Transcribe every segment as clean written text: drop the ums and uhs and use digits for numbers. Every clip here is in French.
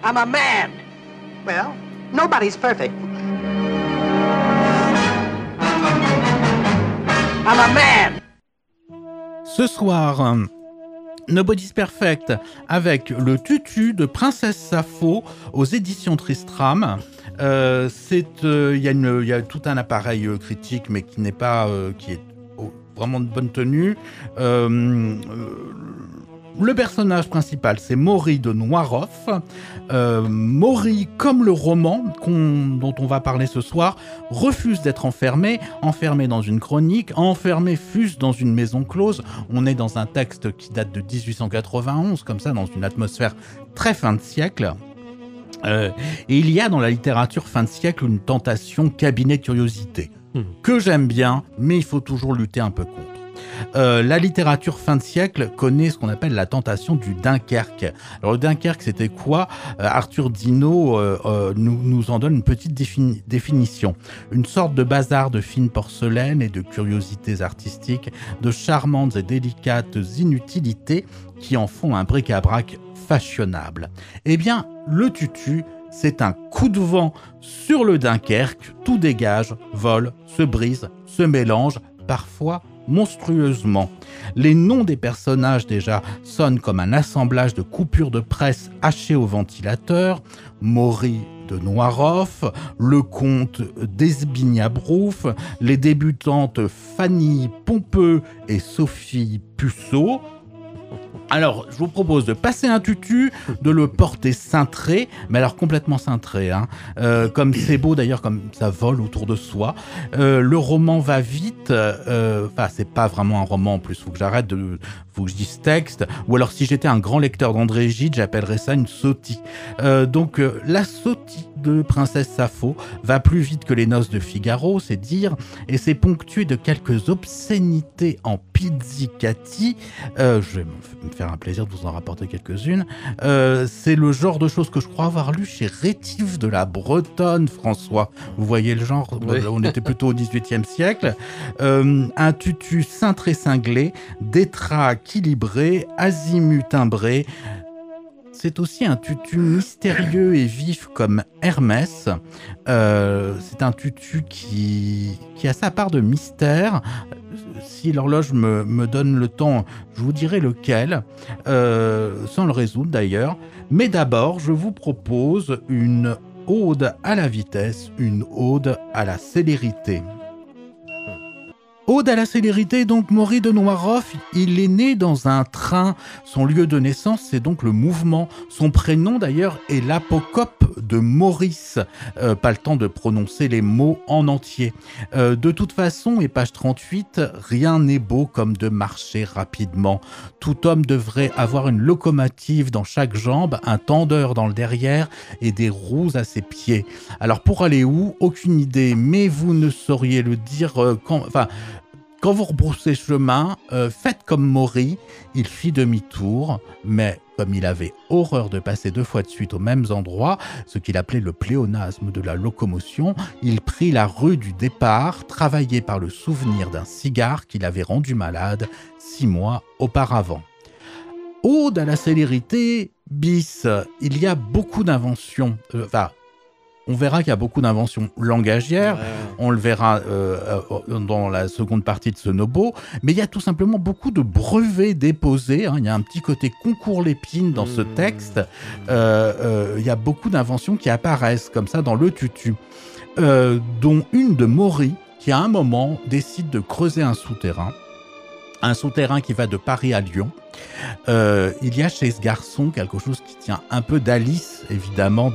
I'm a man. Well, nobody's perfect. I'm a man. Ce soir, Nobody's Perfect avec le tutu de Princesse Sappho aux éditions Tristram. Il y a tout un appareil critique, mais qui n'est pas, qui est vraiment de bonne tenue. Le personnage principal, c'est Maury de Noiroff. Maury, comme le roman dont on va parler ce soir, refuse d'être enfermé dans une chronique, enfermé fût-ce dans une maison close. On est dans un texte qui date de 1891, comme ça, dans une atmosphère très fin de siècle. Et il y a dans la littérature fin de siècle une tentation cabinet de curiosité, que j'aime bien, mais il faut toujours lutter un peu contre. La littérature fin de siècle connaît ce qu'on appelle la tentation du Dunkerque. Alors le Dunkerque, c'était quoi ? Arthur Dino nous en donne une petite définition. Une sorte de bazar de fine porcelaine et de curiosités artistiques, de charmantes et délicates inutilités qui en font un bric-à-brac fashionable. Eh bien, le tutu, c'est un coup de vent sur le Dunkerque, tout dégage, vole, se brise, se mélange, parfois monstrueusement. Les noms des personnages déjà sonnent comme un assemblage de coupures de presse hachées au ventilateur. Maury de Noiroff, le comte d'Esbignabrouf, les débutantes Fanny Pompeux et Sophie Puceau. Alors, je vous propose de passer un tutu, de le porter cintré, mais alors complètement cintré, hein. Comme c'est beau d'ailleurs, comme ça vole autour de soi. Le roman va vite, enfin c'est pas vraiment un roman en plus, faut que je dise texte, ou alors si j'étais un grand lecteur d'André Gide, j'appellerais ça une sotie. Donc la sotie de Princesse Sappho va plus vite que les noces de Figaro, c'est dire, et c'est ponctué de quelques obscénités en pizzicati. Je vais me faire un plaisir de vous en rapporter quelques-unes. C'est le genre de choses que je crois avoir lu chez Rétif de la Bretonne, François. Vous voyez le genre, oui. On était plutôt au XVIIIe siècle. Un tutu cintré cinglé, des draps équilibrés, azimut timbré. C'est aussi un tutu mystérieux et vif comme Hermès. C'est un tutu qui a sa part de mystère. Si l'horloge me donne le temps, je vous dirai lequel, sans le résoudre d'ailleurs. Mais d'abord, je vous propose une ode à la vitesse, une ode à la célérité. Ode à la célérité, donc Maury de Noiroff, il est né dans un train. Son lieu de naissance, c'est donc le mouvement. Son prénom d'ailleurs est l'apocope de Maurice. Pas le temps de prononcer les mots en entier. De toute façon, et page 38, rien n'est beau comme de marcher rapidement. Tout homme devrait avoir une locomotive dans chaque jambe, un tendeur dans le derrière et des roues à ses pieds. Alors pour aller où ? Aucune idée, mais vous ne sauriez le dire quand vous rebroussez chemin, faites comme Maury, il fit demi-tour, mais comme il avait horreur de passer 2 fois de suite aux mêmes endroits, ce qu'il appelait le pléonasme de la locomotion, il prit la rue du départ, travaillé par le souvenir d'un cigare qu'il avait rendu malade 6 mois auparavant. Ode à la célérité, bis, il y a beaucoup d'inventions, on verra qu'il y a beaucoup d'inventions langagières, on le verra dans la seconde partie de ce Nobo, mais il y a tout simplement beaucoup de brevets déposés, hein. Il y a un petit côté concours Lépine dans ce texte, il y a beaucoup d'inventions qui apparaissent comme ça dans le tutu, dont une de Maury, qui à un moment décide de creuser un souterrain qui va de Paris à Lyon. Il y a chez ce garçon quelque chose qui tient un peu d'Alice, évidemment,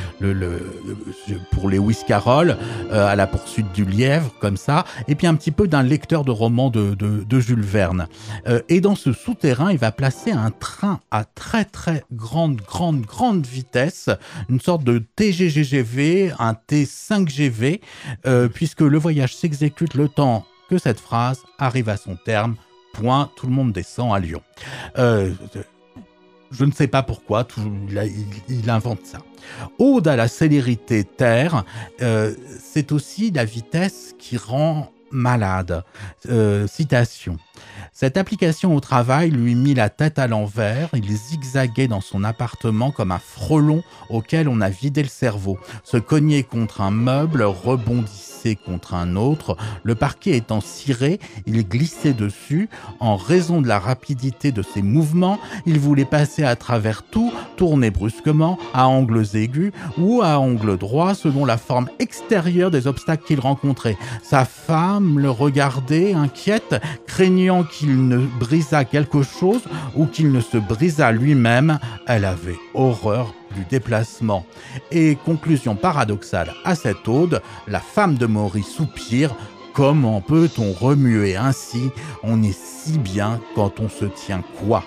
pour Lewis Carroll, à la poursuite du lièvre, comme ça, et puis un petit peu d'un lecteur de romans de Jules Verne. Et dans ce souterrain, il va placer un train à très très grande vitesse, une sorte de TGGV, un T5GV, puisque le voyage s'exécute le temps que cette phrase arrive à son terme. Point, tout le monde descend à Lyon. Je ne sais pas pourquoi, il invente ça. Ode à la célérité terre, c'est aussi la vitesse qui rend malade. Citation. Cette application au travail lui mit la tête à l'envers, il zigzaguait dans son appartement comme un frelon auquel on a vidé le cerveau, se cognait contre un meuble, rebondissait contre un autre, le parquet étant ciré, il glissait dessus, en raison de la rapidité de ses mouvements, il voulait passer à travers tout, tourner brusquement, à angles aigus ou à angles droits selon la forme extérieure des obstacles qu'il rencontrait. Sa femme le regardait, inquiète, craignant qu'il ne brisât quelque chose ou qu'il ne se brisât lui-même. Elle avait horreur du déplacement. Et conclusion paradoxale à cette ode, la femme de Maury soupire. Comment peut-on remuer ainsi? On est si bien quand on se tient quoi?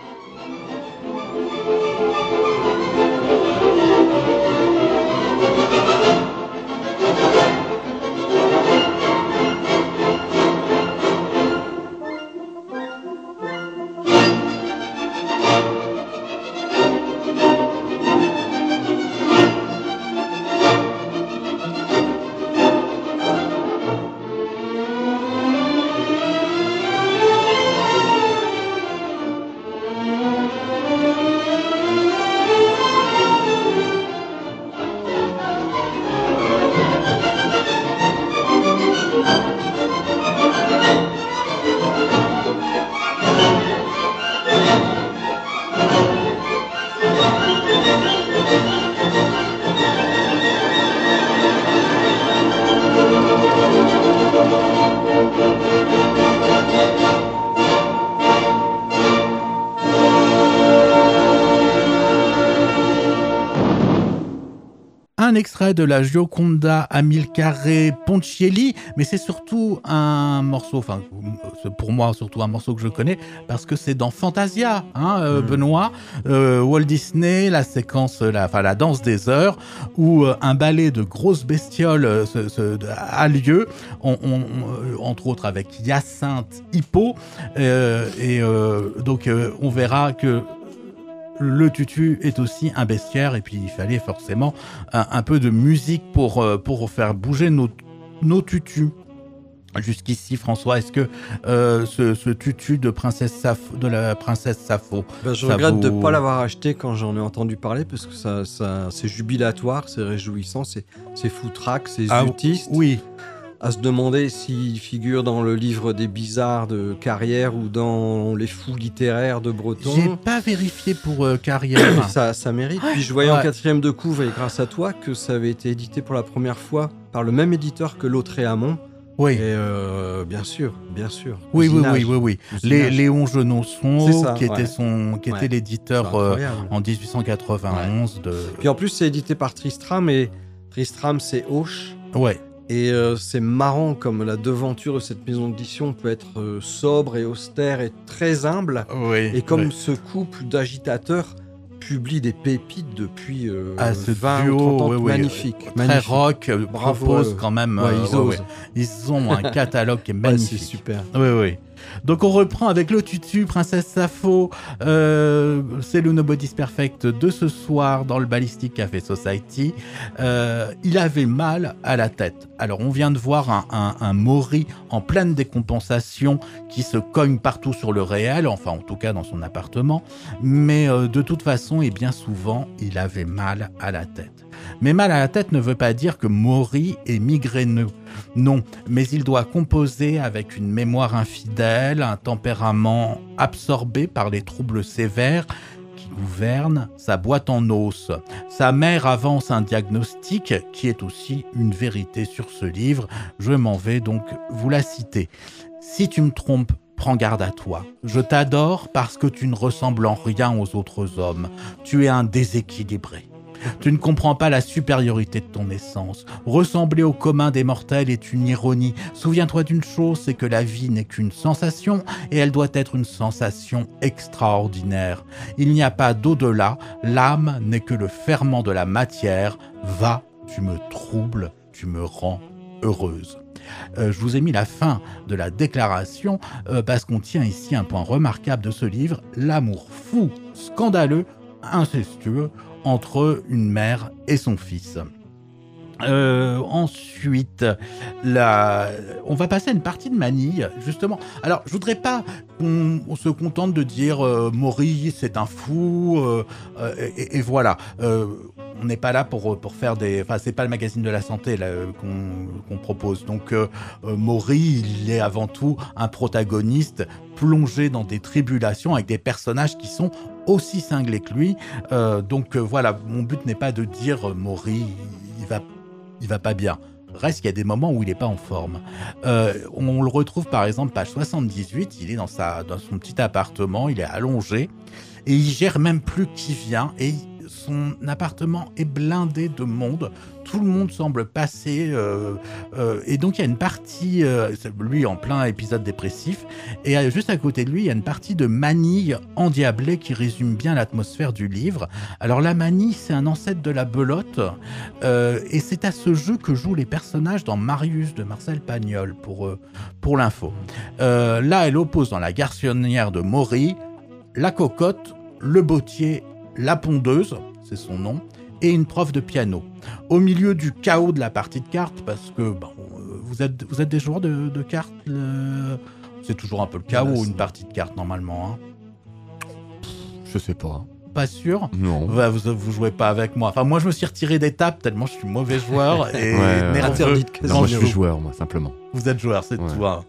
Un extrait de la Gioconda Amilcare Ponchielli, mais c'est surtout un morceau, enfin c'est pour moi surtout un morceau que je connais parce que c'est dans Fantasia, Benoît, Walt Disney, la séquence, la danse des heures, où un ballet de grosses bestioles a lieu, entre autres avec Hyacinthe Hippo, donc on verra que le tutu est aussi un bestiaire et puis il fallait forcément un peu de musique pour faire bouger nos tutus. Jusqu'ici, François, est-ce que ce tutu de la princesse Sappho, je regrette de ne pas l'avoir acheté quand j'en ai entendu parler parce que ça c'est jubilatoire, c'est réjouissant, c'est foutraque, c'est zutiste. Oui. À se demander s'il figure dans le livre des bizarres de Carrière ou dans les fous littéraires de Breton. J'ai pas vérifié pour Carrière. ça mérite. Puis je voyais en 4e de couve, et grâce à toi, que ça avait été édité pour la première fois par le même éditeur que Lautréamont. Oui. Et bien sûr. Oui. Léon Genosson, qui était l'éditeur en 1891 de. Puis en plus, c'est édité par Tristram, et Tristram, c'est Auch. Ouais. Et c'est marrant comme la devanture de cette maison d'édition peut être sobre et austère et très humble. Oui, et comme ce couple d'agitateurs publie des pépites depuis 20 ou 30 ans, magnifique. Très rock, propose quand même. Ils osent. Ils ont un catalogue qui est magnifique. C'est super. Oui. Donc on reprend avec le tutu, Princesse Sappho, c'est le Nobody's Perfect de ce soir dans le Ballistic Café Society. Il avait mal à la tête. Alors on vient de voir un Maury en pleine décompensation qui se cogne partout sur le réel, enfin en tout cas dans son appartement, mais de toute façon et bien souvent il avait mal à la tête. Mais mal à la tête ne veut pas dire que Maury est migraineux. Non, mais il doit composer avec une mémoire infidèle, un tempérament absorbé par les troubles sévères qui gouvernent sa boîte en os. Sa mère avance un diagnostic qui est aussi une vérité sur ce livre. Je m'en vais donc vous la citer. Si tu me trompes, prends garde à toi. Je t'adore parce que tu ne ressembles en rien aux autres hommes. Tu es un déséquilibré. Tu ne comprends pas la supériorité de ton essence. Ressembler au commun des mortels est une ironie. Souviens-toi d'une chose, c'est que la vie n'est qu'une sensation et elle doit être une sensation extraordinaire. Il n'y a pas d'au-delà, l'âme n'est que le ferment de la matière. Va, tu me troubles, tu me rends heureuse. Je vous ai mis la fin de la déclaration parce qu'on tient ici un point remarquable de ce livre, l'amour fou, scandaleux, incestueux entre une mère et son fils. Ensuite, on va passer à une partie de Manille, justement. Alors, je voudrais pas qu'on se contente de dire Maury, c'est un fou, et voilà. On n'est pas là pour faire des... Enfin, c'est pas le magazine de la santé là, qu'on propose. Donc, Maury, il est avant tout un protagoniste plongé dans des tribulations avec des personnages qui sont aussi cinglés que lui. Donc, voilà, mon but n'est pas de dire Maury, il va pas bien. Reste qu'il y a des moments où il n'est pas en forme. On le retrouve par exemple page 78, il est dans son petit appartement, il est allongé et il gère même plus qui vient et son appartement est blindé de monde. Tout le monde semble passer et donc il y a une partie, lui en plein épisode dépressif, et juste à côté de lui il y a une partie de Manille endiablée qui résume bien l'atmosphère du livre. Alors la Manille, c'est un ancêtre de la belote, et c'est à ce jeu que jouent les personnages dans Marius de Marcel Pagnol pour l'info. Là elle oppose dans la garçonnière de Maury la cocotte, le bottier, la pondeuse, c'est son nom, et une prof de piano. Au milieu du chaos de la partie de cartes, parce que vous êtes des joueurs de cartes, c'est toujours un peu le chaos, une partie de cartes normalement. Hein. Je sais pas. Pas sûr ? Non. Vous jouez pas avec moi. Enfin, moi je me suis retiré des tables tellement je suis mauvais joueur et interdit de casino. Non, moi je suis joueur, moi, simplement. Vous êtes joueur, c'est tout. Hein.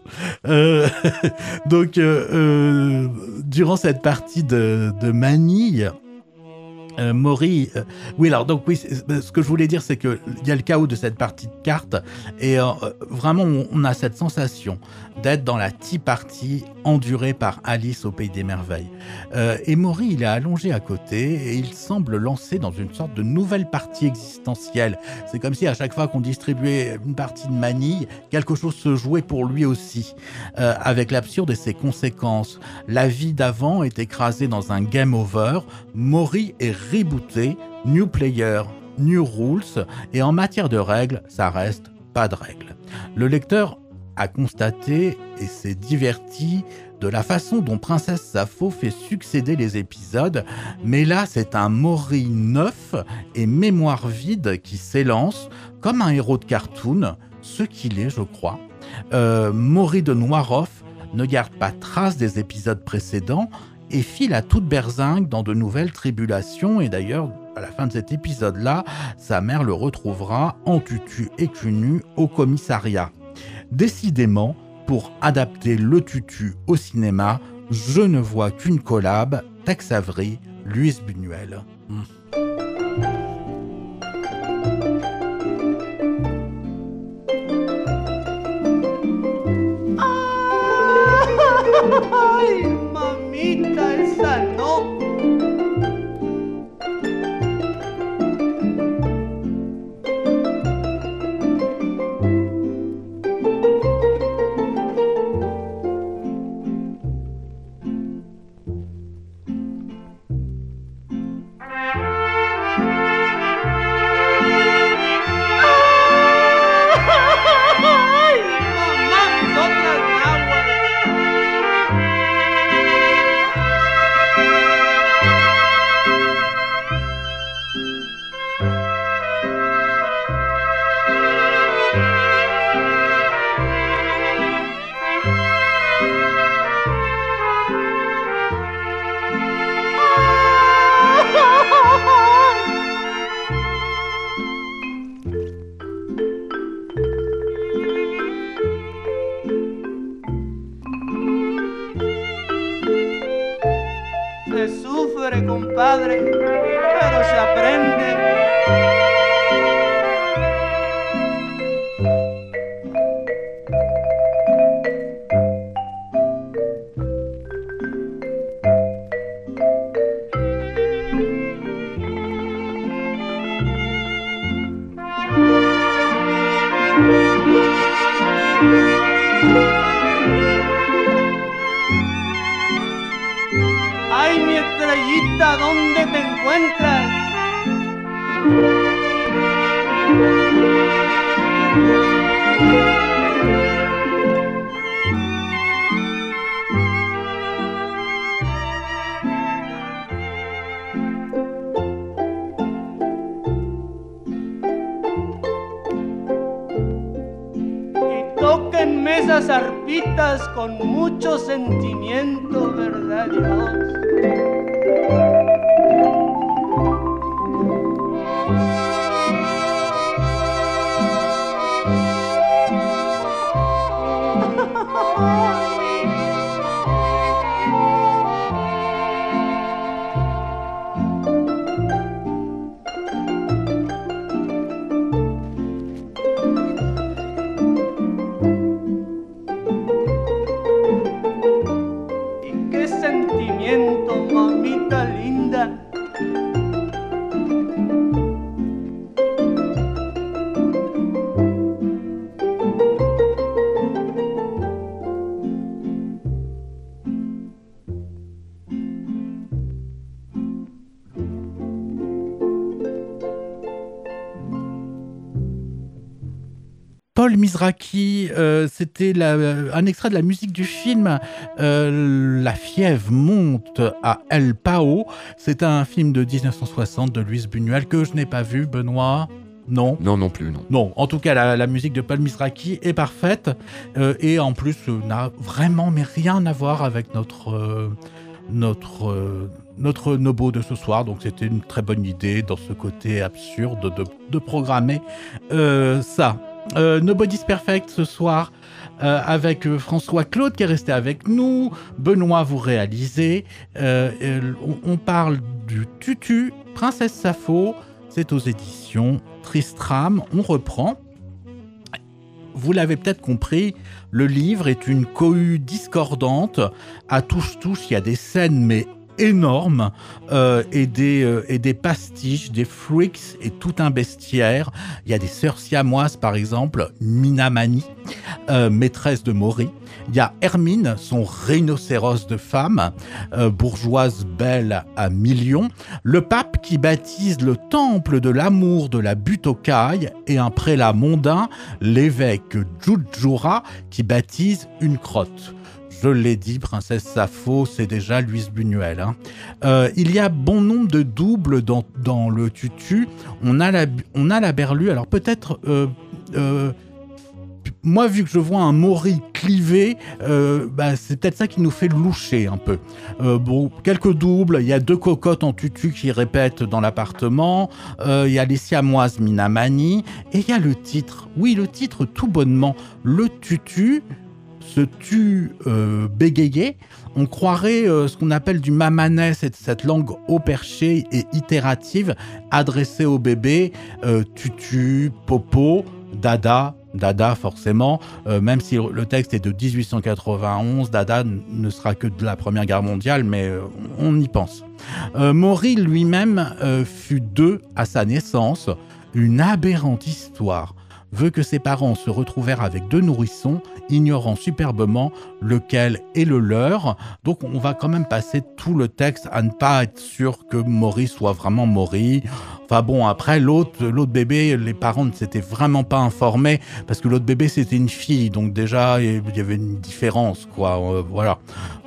Donc, durant cette partie de Manille, Maury, oui, alors donc oui, ce que je voulais dire, c'est que il y a le chaos de cette partie de cartes et vraiment on a cette sensation d'être dans la tea party endurée par Alice au Pays des Merveilles. Et Maury, il est allongé à côté et il semble lancé dans une sorte de nouvelle partie existentielle. C'est comme si à chaque fois qu'on distribuait une partie de Manille, quelque chose se jouait pour lui aussi, avec l'absurde et ses conséquences. La vie d'avant est écrasée dans un game over. Maury est rebooté, new player, new rules, et en matière de règles, ça reste pas de règles. Le lecteur a constaté et s'est diverti de la façon dont Princesse Sappho fait succéder les épisodes, mais là c'est un Maury neuf et mémoire vide qui s'élance comme un héros de cartoon, ce qu'il est je crois. Maury de Noiroff ne garde pas trace des épisodes précédents et file à toute berzingue dans de nouvelles tribulations, et d'ailleurs à la fin de cet épisode-là, sa mère le retrouvera en tutu et cul nu au commissariat. Décidément, pour adapter le tutu au cinéma, je ne vois qu'une collab, Tex Avery, Louise Buñuel. Ay, mamita, esa no. Ay, mamá, mis otras aguas. Se sufre, compadre, pero se aprende. Ay, mi estrellita, ¿dónde te encuentras? tóquenme esas arpitas con mucho sentimiento, ¿verdad, ¿Y qué sentimiento, mamita linda? Paul Mizrachi, c'était un extrait de la musique du film La fièvre monte à El Pao. C'est un film de 1960 de Luis Buñuel que je n'ai pas vu, Benoît. Non. Non plus, non. Non, en tout cas, la musique de Paul Mizrachi est parfaite et en plus n'a vraiment mais rien à voir avec notre Nobo de ce soir. Donc c'était une très bonne idée dans ce côté absurde de programmer ça. Nobody's Perfect ce soir avec François Claude qui est resté avec nous. Benoît, vous réalisez. On parle du Tutu, Princesse Sappho. C'est aux éditions Tristram. On reprend. Vous l'avez peut-être compris, le livre est une cohue discordante. À touche-touche, il y a des scènes mais énormes et des pastiches, des freaks et tout un bestiaire. Il y a des sœurs siamoises, par exemple, Minamani, maîtresse de Maury. Il y a Hermine, son rhinocéros de femme, bourgeoise belle à millions. Le pape qui baptise le temple de l'amour de la butte aux cailles et un prélat mondain, l'évêque Djoudjoura, qui baptise une crotte. Je l'ai dit, Princesse Sappho, c'est déjà Luis Buñuel. Il y a bon nombre de doubles dans le Tutu. On a la Berlue. Alors peut-être... moi, vu que je vois un Maury clivé, c'est peut-être ça qui nous fait loucher un peu. Quelques doubles. Il y a 2 cocottes en tutu qui répètent dans l'appartement. Il y a les siamoises Minamani. Et il y a le titre. Oui, le titre tout bonnement. Le Tutu se tue bégayé. On croirait ce qu'on appelle du mamanais, cette langue haut perchée et itérative adressée au bébé. Tutu, popo, dada forcément, même si le texte est de 1891, dada ne sera que de la Première Guerre mondiale, mais on y pense. Maury lui-même fut 2 à sa naissance. Une aberrante histoire veut que ses parents se retrouvèrent avec 2 nourrissons, ignorant superbement lequel est le leur. Donc on va quand même passer tout le texte à ne pas être sûr que Maury soit vraiment Maury. Enfin bon, après l'autre bébé, les parents ne s'étaient vraiment pas informés parce que l'autre bébé c'était une fille, donc déjà il y avait une différence, quoi. Voilà.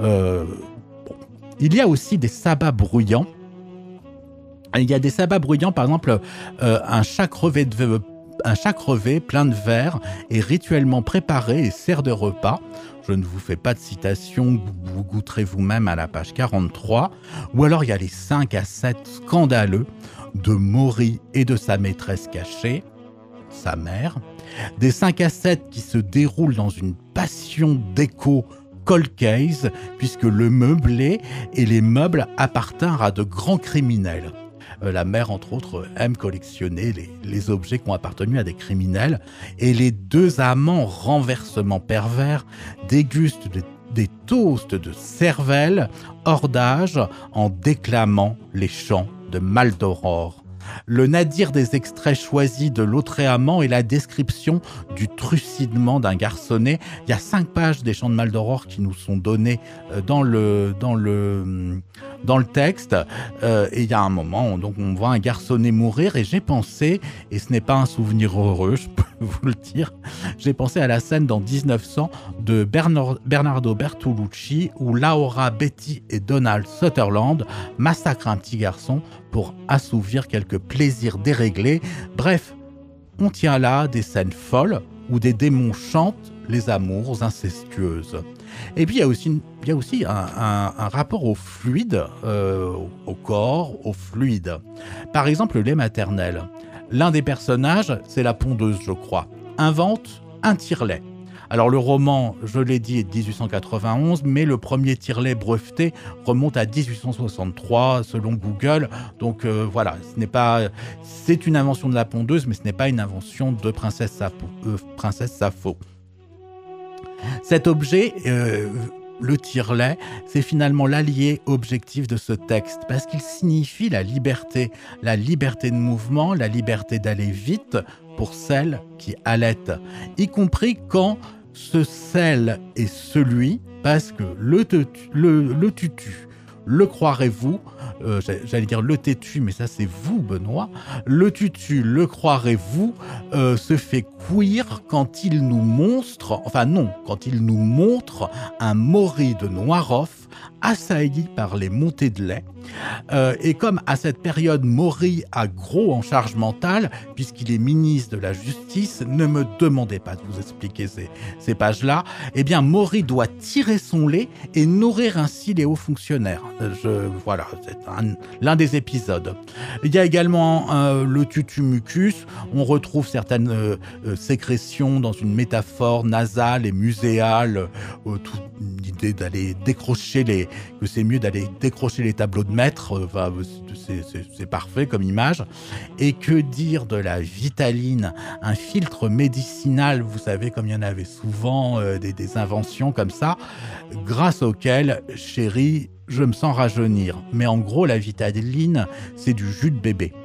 Il y a aussi des sabbats bruyants. Il y a des sabbats bruyants, par exemple, un chat crevé plein de verre est rituellement préparé et sert de repas. Je ne vous fais pas de citation, vous goûterez vous-même à la page 43. Ou alors il y a les 5 à 7 scandaleux de Maury et de sa maîtresse cachée, sa mère. Des 5 à 7 qui se déroulent dans une passion d'écho cold case, puisque le meublé et les meubles appartinrent à de grands criminels. La mère, entre autres, aime collectionner les objets qui ont appartenu à des criminels. Et les 2 amants renversement pervers dégustent des toasts de cervelle hors d'âge en déclamant les chants de Maldoror. Le nadir des extraits choisis de Lautréamont est la description du trucidement d'un garçonnet. Il y a 5 pages des chants de Maldoror qui nous sont donnés dans le texte. Et il y a un moment, donc on voit un garçonnet mourir et j'ai pensé, et ce n'est pas un souvenir heureux, je peux vous le dire, j'ai pensé à la scène dans 1900 de Bernardo Bertolucci où Laura, Betty et Donald Sutherland massacrent un petit garçon pour assouvir quelques plaisirs déréglés. Bref, on tient là des scènes folles où des démons chantent les amours incestueuses. Et puis il y a aussi un rapport au fluide, au corps, au fluide. Par exemple, le lait maternel. L'un des personnages, c'est la pondeuse, je crois, invente un tire-lait. Alors le roman, je l'ai dit, est de 1891, mais le premier tire-lait breveté remonte à 1863 selon Google. Donc voilà, c'est une invention de la pondeuse, mais ce n'est pas une invention de Princesse Sappho. Cet objet, le tire-lait, c'est finalement l'allié objectif de ce texte, parce qu'il signifie la liberté de mouvement, la liberté d'aller vite pour celle qui allaitent, y compris quand ce celle est celui, parce que le tutu, le croirez-vous, j'allais dire le têtu, mais ça c'est vous, Benoît. Le tutu, le croirez-vous, se fait cuire quand il nous montre un Maury de Noiroff assailli par les montées de lait. Et comme à cette période, Maury a gros en charge mentale, puisqu'il est ministre de la Justice, ne me demandez pas de vous expliquer ces pages-là, eh bien Maury doit tirer son lait et nourrir ainsi les hauts fonctionnaires. Voilà, c'est l'un des épisodes. Il y a également le tutumucus. On retrouve certaines sécrétions dans une métaphore nasale et muséale, l'idée d'aller décrocher que c'est mieux d'aller décrocher les tableaux de maître, c'est parfait comme image. Et que dire de la vitaline, un filtre médicinal, vous savez, comme il y en avait souvent, des inventions comme ça, grâce auquel, chérie, je me sens rajeunir. Mais en gros, la vitaline, c'est du jus de bébé.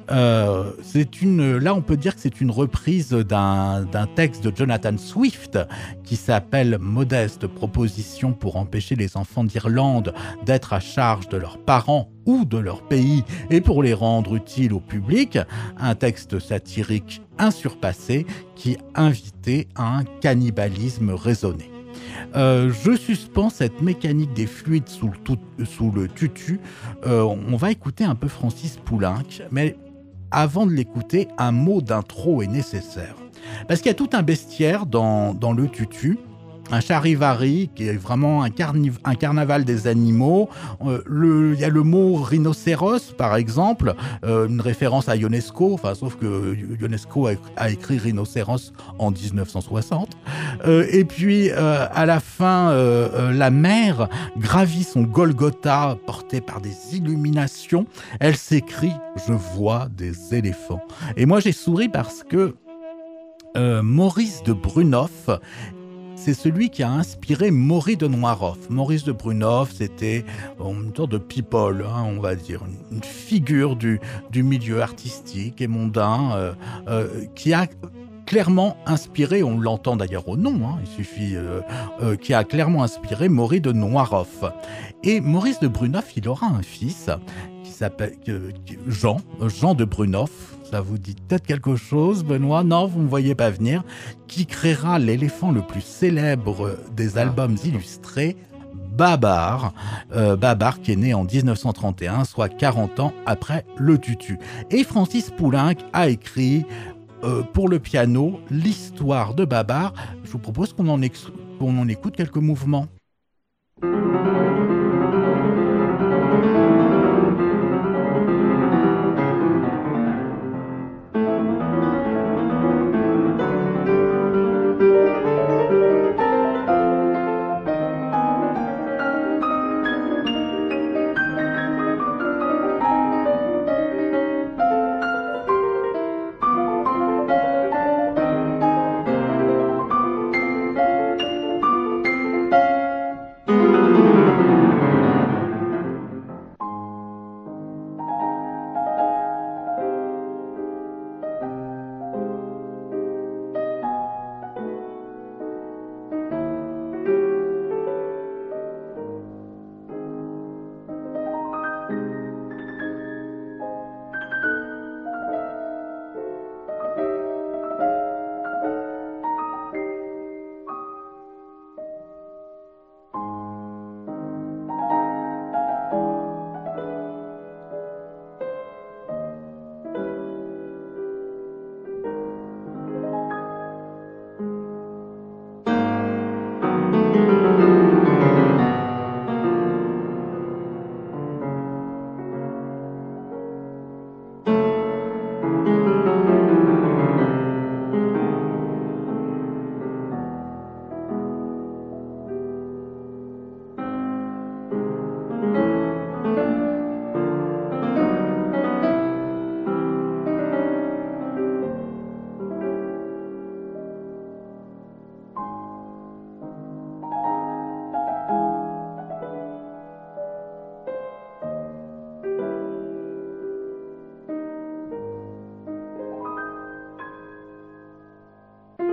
Là, on peut dire que c'est une reprise d'un texte de Jonathan Swift qui s'appelle « Modeste proposition pour empêcher les enfants d'Irlande d'être à charge de leurs parents ou de leur pays et pour les rendre utiles au public », un texte satirique insurpassé qui invitait à un cannibalisme raisonné. Je suspends cette mécanique des fluides sous le tutu. On va écouter un peu Francis Poulenc, mais avant de l'écouter, un mot d'intro est nécessaire. Parce qu'il y a tout un bestiaire dans le tutu, un charivari qui est vraiment un carnaval des animaux. Il y a le mot rhinocéros, par exemple, une référence à Ionesco, sauf que Ionesco a écrit rhinocéros en 1960. Et puis, à la fin, la mer gravit son Golgotha, portée par des illuminations. Elle s'écrie « Je vois des éléphants ». Et moi, j'ai souri parce que Maurice de Brunoff, c'est celui qui a inspiré Maury de Noiroff. Maurice de Brunoff, c'était une sorte de people, on va dire, une figure du milieu artistique et mondain qui a clairement inspiré, on l'entend d'ailleurs au nom, il suffit, qui a clairement inspiré Maury de Noiroff. Et Maurice de Brunoff, il aura un fils qui s'appelle Jean de Brunoff. Ça vous dit peut-être quelque chose, Benoît? Non, vous ne me voyez pas venir. Qui créera l'éléphant le plus célèbre des albums illustrés, Babar. Babar qui est né en 1931, soit 40 ans après le tutu. Et Francis Poulenc a écrit pour le piano l'histoire de Babar. Je vous propose qu'on en écoute quelques mouvements.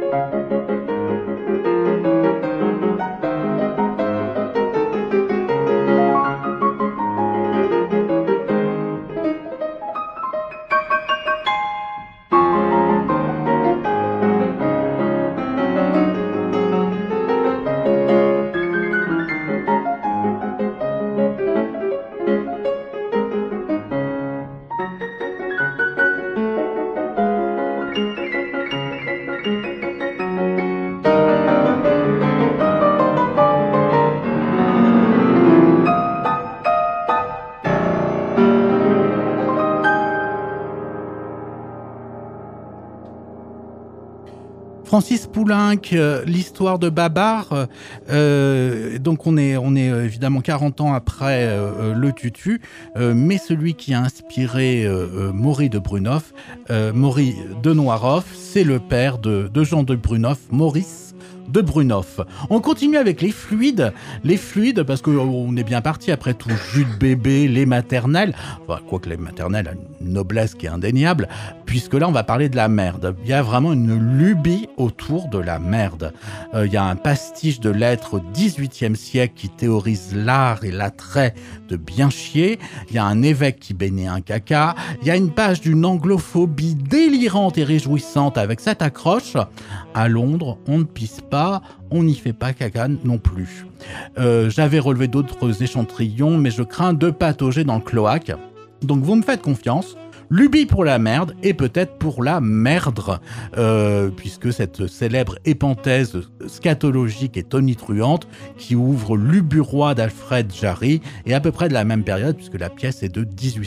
Francis Poulenc, l'histoire de Babar. Donc on est évidemment 40 ans après le Tutu, mais celui qui a inspiré Maury de Brunoff, Maury de Noiroff, c'est le père de Jean de Brunoff, Maurice de Brunoff. On continue avec les fluides parce qu'on est bien parti après tout, jus de bébé, lait maternel, enfin, quoique lait maternel a une noblesse qui est indéniable, puisque là on va parler de la merde. Il y a vraiment une lubie autour de la merde. Il y a un pastiche de lettres au XVIIIe siècle qui théorise l'art et l'attrait de bien chier. Il y a un évêque qui bénit un caca. Il y a une page d'une anglophobie délirante et réjouissante avec cette accroche: à Londres, on ne pisse pas, on n'y fait pas caca non plus. J'avais relevé d'autres échantillons, mais je crains de patauger dans le cloaque. Donc vous me faites confiance. Lubie pour la merde et peut-être pour la merdre, puisque cette célèbre épenthèse scatologique et tonitruante qui ouvre l'Uburois d'Alfred Jarry est à peu près de la même période, puisque la pièce est de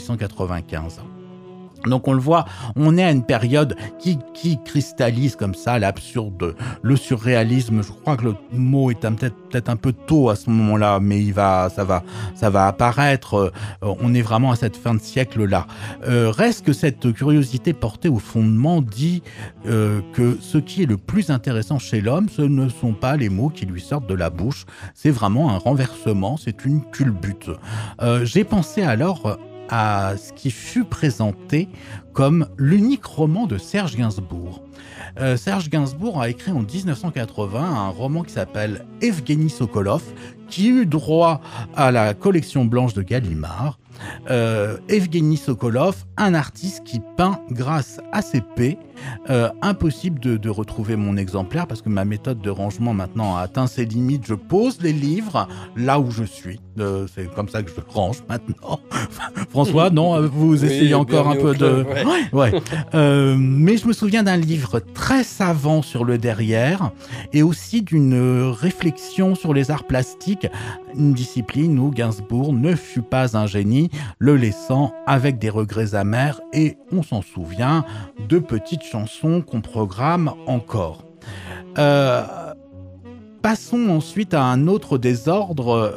1895. Donc on le voit, on est à une période qui cristallise comme ça l'absurde, le surréalisme. Je crois que le mot est peut-être un peu tôt à ce moment-là, mais ça va apparaître. On est vraiment à cette fin de siècle-là. Reste que cette curiosité portée au fondement dit que ce qui est le plus intéressant chez l'homme, ce ne sont pas les mots qui lui sortent de la bouche, c'est vraiment un renversement, c'est une culbute. J'ai pensé alors à ce qui fut présenté comme l'unique roman de Serge Gainsbourg. Serge Gainsbourg a écrit en 1980 un roman qui s'appelle Evgueni Sokolov, qui eut droit à la collection blanche de Gallimard. Evgueni Sokolov, un artiste qui peint grâce à ses pets. Impossible de retrouver mon exemplaire parce que ma méthode de rangement maintenant a atteint ses limites. Je pose les livres là où je suis. C'est comme ça que je range maintenant. François, non, vous essayez encore un peu de... Ouais. Mais je me souviens d'un livre très savant sur le derrière et aussi d'une réflexion sur les arts plastiques, une discipline où Gainsbourg ne fut pas un génie, le laissant avec des regrets amers et, on s'en souvient, de petites chansons qu'on programme encore. Passons ensuite à un autre désordre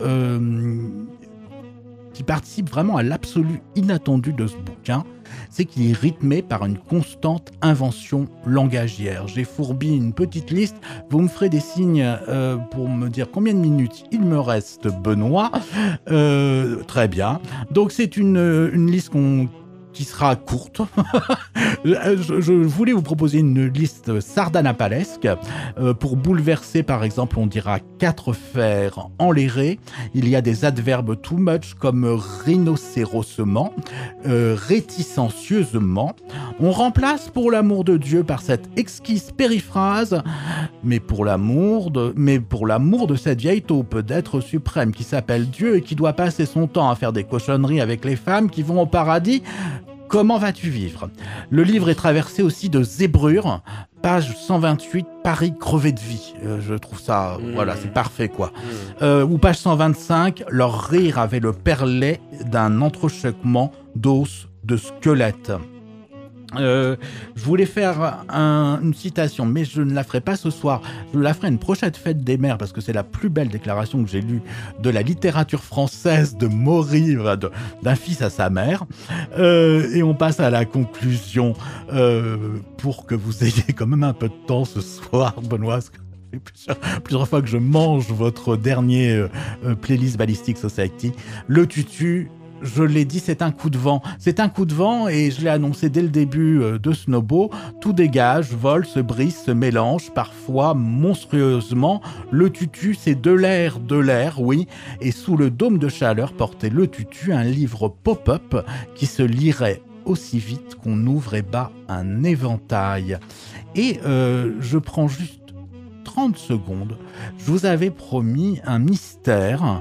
qui participe vraiment à l'absolu inattendu de ce bouquin, c'est qu'il est rythmé par une constante invention langagière. J'ai fourbi une petite liste, vous me ferez des signes pour me dire combien de minutes il me reste, Benoît. Très bien. Donc c'est une liste qui sera courte. Je voulais vous proposer une liste sardanapalesque. Pour bouleverser, par exemple, on dira 4 fers enlairés. Il y a des adverbes too much comme rhinocérosement, réticentieusement. On remplace pour l'amour de Dieu par cette exquise périphrase, mais pour l'amour de cette vieille taupe d'être suprême qui s'appelle Dieu et qui doit passer son temps à faire des cochonneries avec les femmes qui vont au paradis. Comment vas-tu vivre ? Le livre est traversé aussi de zébrures. Page 128, Paris crevé de vie. Je trouve ça, voilà, c'est parfait, quoi. Ou page 125, leur rire avait le perlet d'un entrechoquement d'os de squelette. Je voulais faire une citation, mais je ne la ferai pas ce soir. Je la ferai une prochaine fête des mères, parce que c'est la plus belle déclaration que j'ai lue de la littérature française de Maury, d'un fils à sa mère. Et on passe à la conclusion, pour que vous ayez quand même un peu de temps ce soir, Benoît. Plusieurs fois que je mange votre dernier playlist Ballistic Society. Le Tutu, je l'ai dit, c'est un coup de vent. C'est un coup de vent et je l'ai annoncé dès le début de Snowbo. Tout dégage, vole, se brise, se mélange, parfois monstrueusement. Le tutu, c'est de l'air, oui. Et sous le dôme de chaleur portait le tutu, un livre pop-up qui se lirait aussi vite qu'on ouvrait bas un éventail. Et je prends juste 30 secondes. Je vous avais promis un mystère.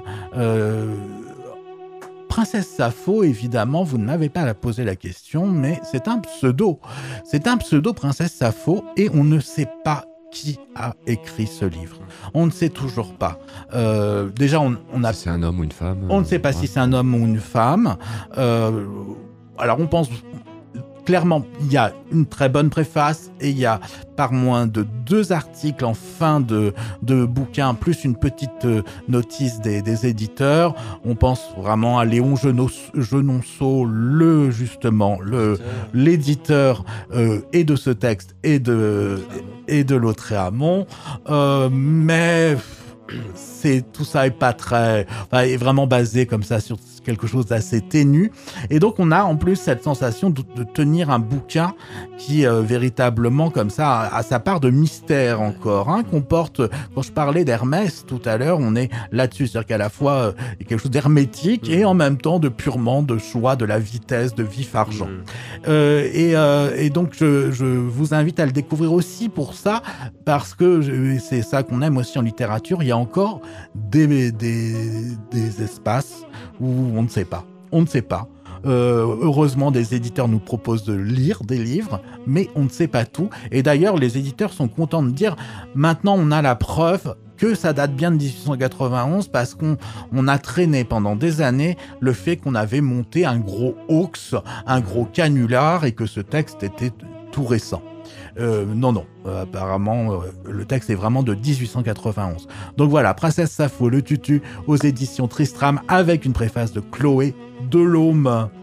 Princesse Sappho, évidemment, vous ne m'avez pas posé la question, mais c'est un pseudo. C'est un pseudo Princesse Sappho et on ne sait pas qui a écrit ce livre. On ne sait toujours pas. Déjà, on a... Si c'est un homme ou une femme. On ne sait pas si c'est un homme ou une femme. Alors, on pense... Clairement, il y a une très bonne préface et il y a par moins de 2 articles en fin de bouquin, plus une petite notice des éditeurs. On pense vraiment à Léon Genonceau, l'éditeur et de ce texte et de Lautréamont. Mais tout ça est pas très... est vraiment basé comme ça sur quelque chose d'assez ténu. Et donc, on a en plus cette sensation de tenir un bouquin qui, véritablement, comme ça, a sa part de mystère encore, comporte... Quand je parlais d'Hermès tout à l'heure, on est là-dessus. C'est-à-dire qu'à la fois, il y a quelque chose d'hermétique et en même temps de purement de choix, de la vitesse, de vif argent. Et donc, je vous invite à le découvrir aussi pour ça, parce que c'est ça qu'on aime aussi en littérature. Il y a encore des espaces où on ne sait pas. On ne sait pas. Heureusement, des éditeurs nous proposent de lire des livres, mais on ne sait pas tout. Et d'ailleurs, les éditeurs sont contents de dire maintenant on a la preuve que ça date bien de 1891 parce qu'on a traîné pendant des années le fait qu'on avait monté un gros hoax, un gros canular et que ce texte était tout récent. Non, apparemment, le texte est vraiment de 1891. Donc voilà, Princesse Sappho, le tutu, aux éditions Tristram, avec une préface de Chloé Delhomme.